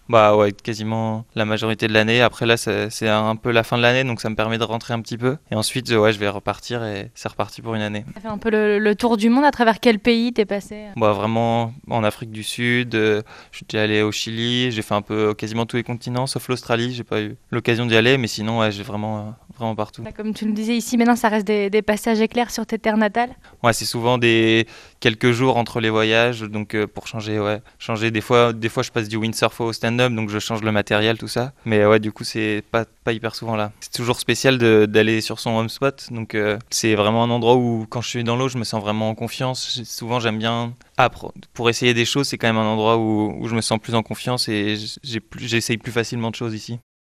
Bah ouais, quasiment la majorité de l'année. Après là, c'est un peu la fin de l'année, donc ça me permet de rentrer un petit peu. Et ensuite, ouais, je vais repartir et c'est reparti pour une année. Tu as fait un peu le tour du monde, à travers quel pays t'es passé? Bah vraiment en Afrique du Sud, je suis déjà allé au Chili, j'ai fait un peu quasiment tous les continents, sauf l'Australie, j'ai pas eu l'occasion d'y aller, mais sinon ouais, j'ai vraiment partout. Comme tu le disais ici, maintenant ça reste des passages éclairs sur tes terres natales. Ouais, c'est souvent des quelques jours entre les voyages, donc pour changer, ouais, changer des fois je passe du windsurf au stand-up, donc je change le matériel, tout ça. Mais ouais, du coup c'est pas hyper souvent là. C'est toujours spécial d'aller sur son home spot, donc c'est vraiment un endroit où quand je suis dans l'eau, je me sens vraiment en confiance. Souvent j'aime bien. Pour essayer des choses, c'est quand même un endroit où je me sens plus en confiance et j'essaye plus facilement de choses ici.